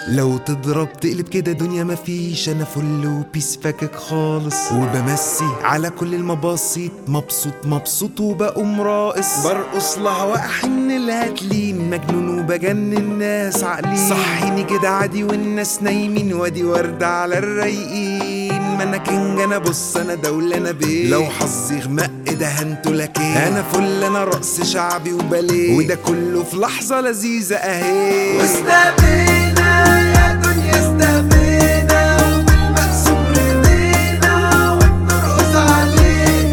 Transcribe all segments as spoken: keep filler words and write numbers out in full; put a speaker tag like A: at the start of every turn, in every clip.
A: لو تضرب تقلب كده دنيا مفيش، انا فل وبيس فاكك خالص، وبمسي على كل المباسيط، مبسوط مبسوط وبقوم راقص، برقص لها واحن الهاتلين، مجنون وبجنن ناس عاقلين، صحيني كده عادي والناس نايمين، وادي وردة على الرايقين، ما انا كينج انا بص انا دولة انا بيه، لو حظي غمق ده هنتو لك ايه، انا فل انا رقص شعبي وباليه، وده كله في لحظة لذيذة اهي، واستقبلنا يا دنيا استقبلنا، وبالمقسوم رضينا وبنرقص عليه،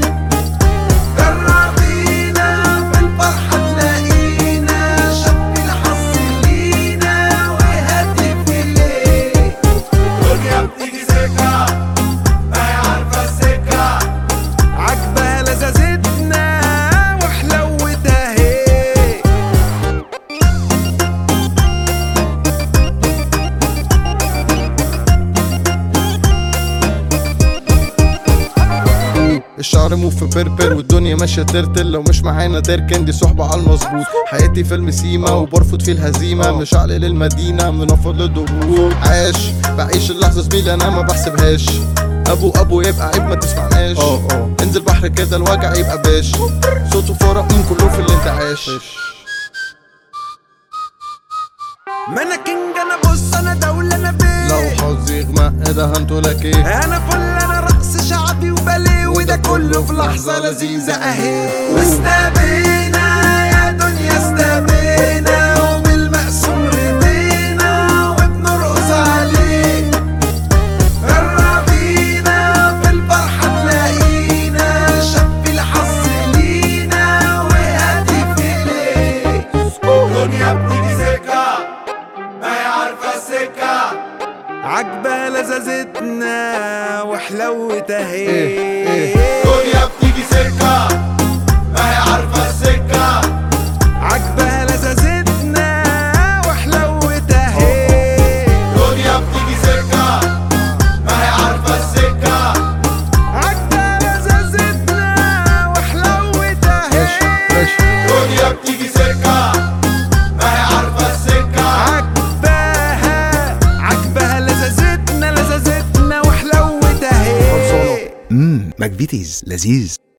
A: جربينا في الفرحة تلاقينا، شق الحظ لينا وهاتف ليه، دنيا بتيجي سكة ما هي عارفة السكة، عجبها لذاذتنا وحلوتها هي.
B: الشعر مو في بربر والدنيا ماشيه ترتل، لو مش معانا تركن دي صحبه على المظبوط، حياتي فيلم سيما وبرفض فيه الهزيمه، مش عقل للمدينه منفض للضغوط، عاش بعيش اللحظه زميلي انا ما بحسبهاش، ابو ابو يبقى عيب ما تسمعناش، انزل بحر كده الوجع يبقى باش، صوته فرق من كله في الانتعاش،
A: ما انا كينج انا بص انا دولة انا بيه،
B: لو حظي غمق ده هنتو لك ايه،
A: انا فل انا رقص شعبي وباليه، وده كله في لحظة لذيذة اهي، واستبينا يا دنيا استبينا، وبالمقسوم رضينا وبنرقص عليه، جربينا في الفرحة تلاقينا، شق الحظ لينا وهاتف ليه، دنيا بتيجي سكة ما هي عارفة السكة، عجبها لذاذتنا وحلوتها هي، دنيا بتيجي سكة ما هي عارفة السكة، عجبها لذاذتنا وحلوتها هي، دنيا بتيجي سكة ما هي عارفة السكة، عجبها لذاذتنا وحلوتها هي، دنيا بتيجي سكة ما هي عارفة السكة، عجبها عجبها لذاذتنا لذاذتنا وحلوتها هي. امم ماكفيتيز لذيذ.